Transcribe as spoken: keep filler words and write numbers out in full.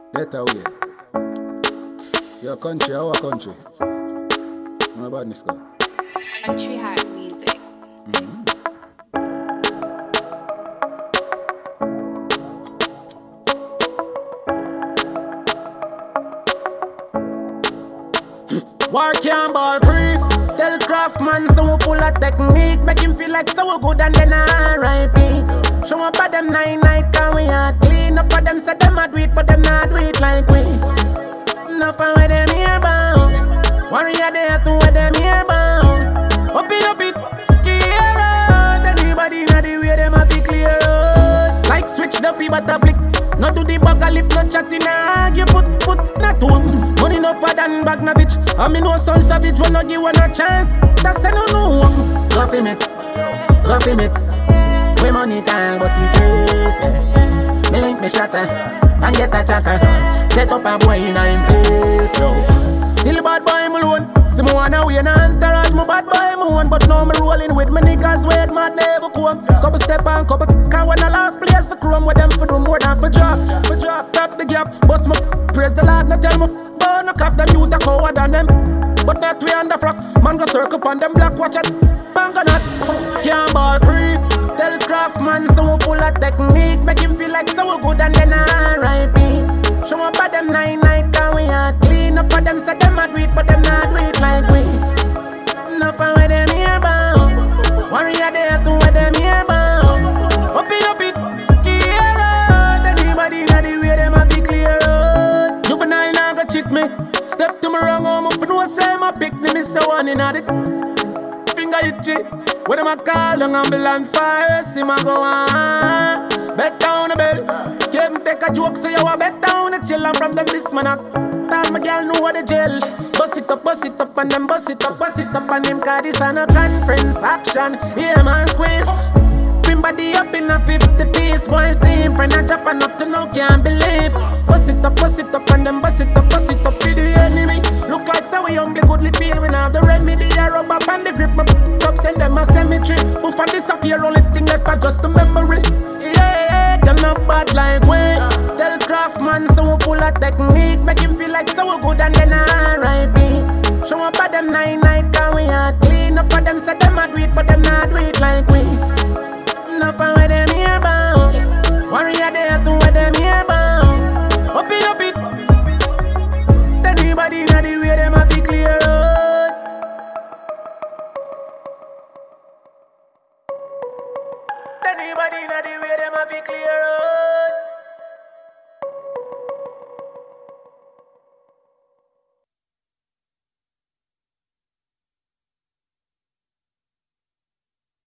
That away. Your country, our country. No badness, go. Country Heart Music. Mm-hmm. War can ball free. Tell Craftman so we full of technique. Make him feel like so good and then R I P. Show up at them nine night can we are clean. Up for them say them a do it but them not do it like we. Enough for where them here bound. Warrior there to where them here bound. Up it up it, clear out. Anybody know the way them a be clear out. Like switch the P but a flick. Not do the bag a lip, no chatting argue. Put, put, not to him. Money no for than bag na bitch. I mean no son savage when no give one a chance. That's a no no. Roughing it, roughing it. We money can go see case. Me link me shatter and get a chatter. Set up a boy in a him place. Yo. Still bad boy me alone. See me wanna win a entourage. Me bad boy me one, but now me rolling with me niggas where mad never come. Couple step and couple car when I lock place the chrome with them for do more than for drop. For drop, tap the gap, bust me. Praise the Lord, not tell me. Burn a cap, them youth a coward than them. But not we on the frock. Man go circle on them black watch it. Bang on that. Can't ball free. Tell Craftman so we full of technique. Make him feel like so good and then R I P. Show up at them nine night can we are clean. Up for them say them a do it but them not do it like we. Enough for where them here bound. Warrior there to where them here bound. Up it up it, clear out. Anybody know the way them a be clear out. Juvenile now go cheat me. Step to me wrong home up no say my pick me miss a one in a it. Finger itchy. When them a call an ambulance fire, see my go on. Bet down the bell. Came take a joke, say you a bet down the chill. And from them this man a tell my girl know what the jail. Bust it up, bust it up, and then bust it up, bust it up, and him cause this a no conference action. Yeah man squeeze. Bring body up in a fifty piece. Boy see him friend a drop and up to now can't believe. Bust it up, bust it up, and then bust it up, bust it up for the enemy. Look like so we humbly goodly feel. We now the remedy, a rub up and the grip. My up send them a cemetery. Move and disappear, only thing left are just a memory. Yeah, them not bad like we. Tell Craftman so we full of technique. Make him feel like so good and then R I P. Show up at them nine night can we are clean. Up for them say them a do it but them not do it like we. Enough for where them here bound. Warrior there to where them here bound. Up it up it. Anybody know the way them a be clear out. Anybody know the way them a be clear out.